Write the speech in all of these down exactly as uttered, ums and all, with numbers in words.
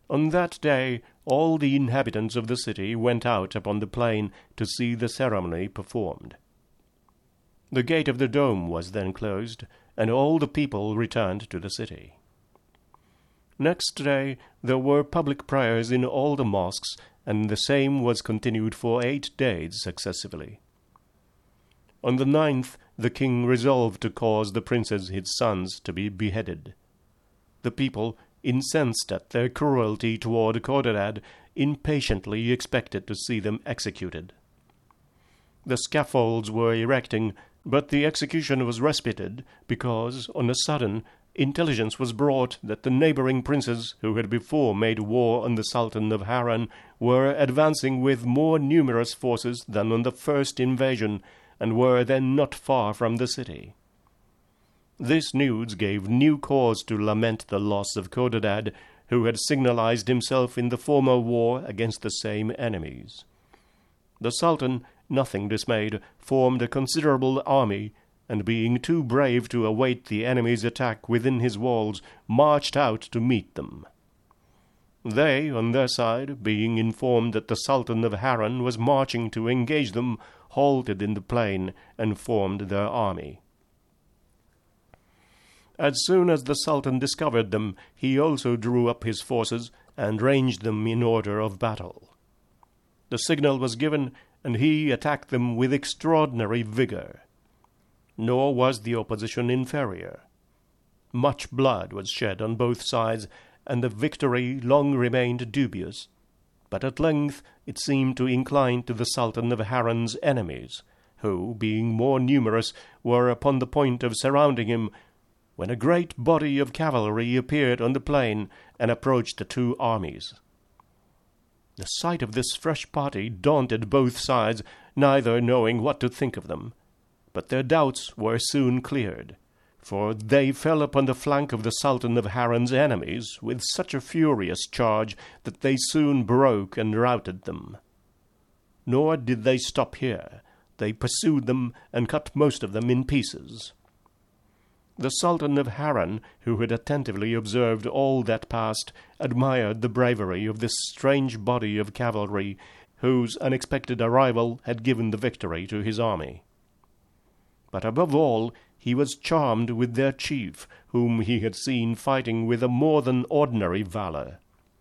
On that day all the inhabitants of the city went out upon the plain to see the ceremony performed. The gate of the dome was then closed, and all the people returned to the city. Next day there were public prayers in all the mosques, and the same was continued for eight days successively. On the ninth the king resolved to cause the princes his sons to be beheaded. The people, incensed at their cruelty toward Codadad, impatiently expected to see them executed. The scaffolds were erecting, but the execution was respited because, on a sudden, intelligence was brought that the neighboring princes, who had before made war on the Sultan of Harran, were advancing with more numerous forces than on the first invasion, and were then not far from the city. This news gave new cause to lament the loss of Codadad, who had signalized himself in the former war against the same enemies. The Sultan, nothing dismayed, formed a considerable army, and being too brave to await the enemy's attack within his walls, marched out to meet them. They, on their side, being informed that the Sultan of Harran was marching to engage them, halted in the plain and formed their army. As soon as the Sultan discovered them, he also drew up his forces and ranged them in order of battle. The signal was given, and he attacked them with extraordinary vigor. Nor was the opposition inferior. Much blood was shed on both sides, and the victory long remained dubious, but at length it seemed to incline to the Sultan of Harran's enemies, who, being more numerous, were upon the point of surrounding him, when a great body of cavalry appeared on the plain and approached the two armies. The sight of this fresh party daunted both sides, neither knowing what to think of them. But their doubts were soon cleared, for they fell upon the flank of the Sultan of Harran's enemies with such a furious charge that they soon broke and routed them. Nor did they stop here. They pursued them and cut most of them in pieces. The Sultan of Harran, who had attentively observed all that passed, admired the bravery of this strange body of cavalry, whose unexpected arrival had given the victory to his army. But above all, he was charmed with their chief, whom he had seen fighting with a more than ordinary valor.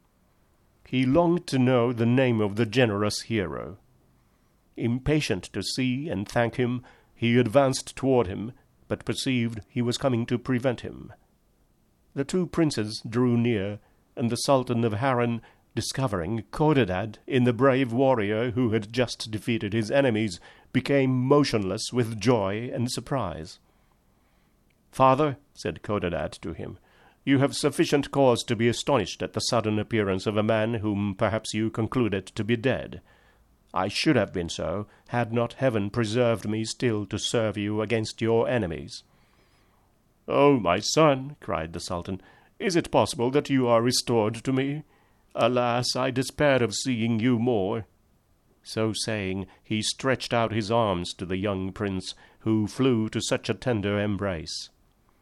He longed to know the name of the generous hero. Impatient to see and thank him, he advanced toward him, but perceived he was coming to prevent him. The two princes drew near, and the Sultan of Harran, discovering Codadad in the brave warrior who had just defeated his enemies, became motionless with joy and surprise. "Father," said Codadad to him, "you have sufficient cause to be astonished at the sudden appearance of a man whom perhaps you concluded to be dead. I should have been so, had not heaven preserved me still to serve you against your enemies." "Oh, my son," cried the Sultan, "is it possible that you are restored to me? Alas, I despair of seeing you more." So saying, he stretched out his arms to the young prince, who flew to such a tender embrace.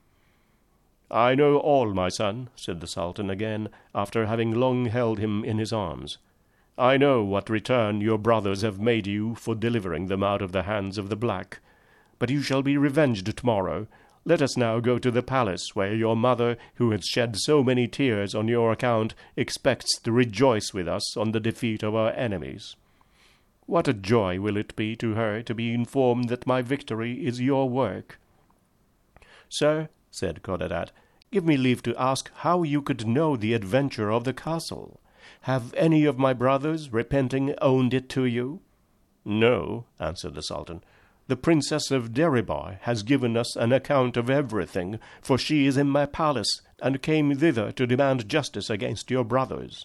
"I know all, my son," said the Sultan again, after having long held him in his arms. "I know what return your brothers have made you for delivering them out of the hands of the black. But you shall be revenged tomorrow. Let us now go to the palace, where your mother, who has shed so many tears on your account, expects to rejoice with us on the defeat of our enemies. What a joy will it be to her to be informed that my victory is your work." "Sir," said Codadad, "give me leave to ask how you could know the adventure of the castle. Have any of my brothers, repenting, owned it to you?" "No," answered the Sultan. "The Princess of Deribbar has given us an account of everything, for she is in my palace, and came thither to demand justice against your brothers."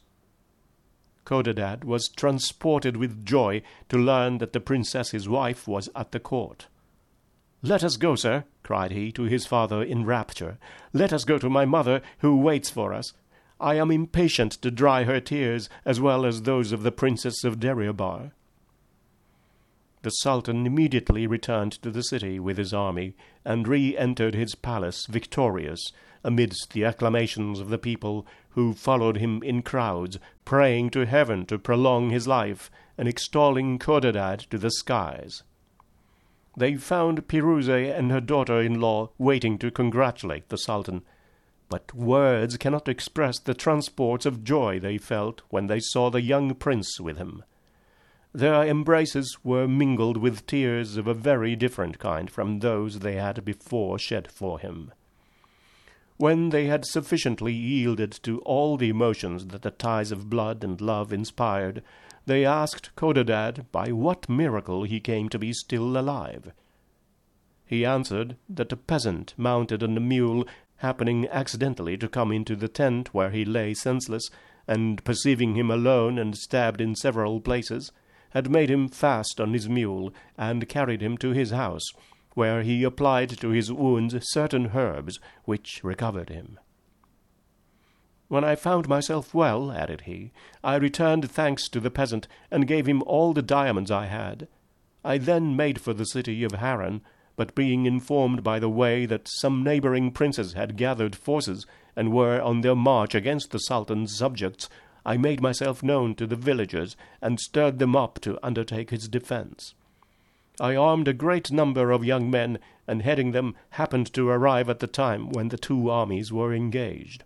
Codadad was transported with joy to learn that the princess his wife was at the court. "Let us go, sir," cried he to his father in rapture. "Let us go to my mother, who waits for us. I am impatient to dry her tears, as well as those of the Princess of Deribbar." The Sultan immediately returned to the city with his army, and re-entered his palace victorious, amidst the acclamations of the people, who followed him in crowds, praying to heaven to prolong his life, and extolling Codadad to the skies. They found Pirouzè and her daughter-in-law waiting to congratulate the Sultan, but words cannot express the transports of joy they felt when they saw the young prince with him. Their embraces were mingled with tears of a very different kind from those they had before shed for him. When they had sufficiently yielded to all the emotions that the ties of blood and love inspired, they asked Codadad by what miracle he came to be still alive. He answered that a peasant mounted on a mule, happening accidentally to come into the tent where he lay senseless, and perceiving him alone and stabbed in several places, had made him fast on his mule, and carried him to his house, where he applied to his wounds certain herbs, which recovered him. When I found myself well, added he, I returned thanks to the peasant, and gave him all the diamonds I had. I then made for the city of Harran, but being informed by the way that some neighbouring princes had gathered forces, and were on their march against the Sultan's subjects, I made myself known to the villagers, and stirred them up to undertake his defence. I armed a great number of young men, and heading them, happened to arrive at the time when the two armies were engaged.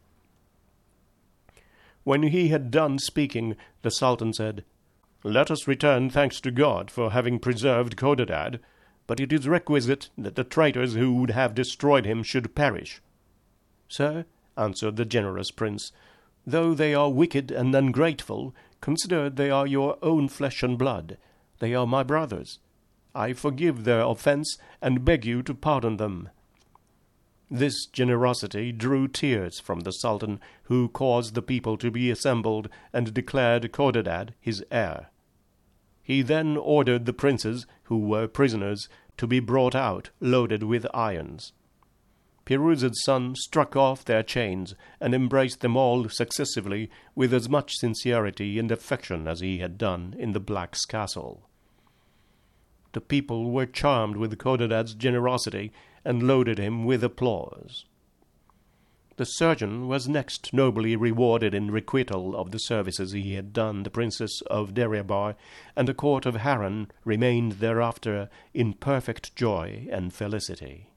When he had done speaking, the Sultan said, "Let us return thanks to God for having preserved Codadad, but it is requisite that the traitors who would have destroyed him should perish." "Sir," answered the generous prince, "though they are wicked and ungrateful, consider they are your own flesh and blood. They are my brothers. I forgive their offence, and beg you to pardon them." This generosity drew tears from the Sultan, who caused the people to be assembled, and declared Codadad his heir. He then ordered the princes, who were prisoners, to be brought out, loaded with irons. Pirouzèd's son struck off their chains, and embraced them all successively, with as much sincerity and affection as he had done in the Black's castle. The people were charmed with Codadad's generosity, and loaded him with applause. The surgeon was next nobly rewarded in requital of the services he had done the Princess of Deryabar, and the court of Harran remained thereafter in perfect joy and felicity.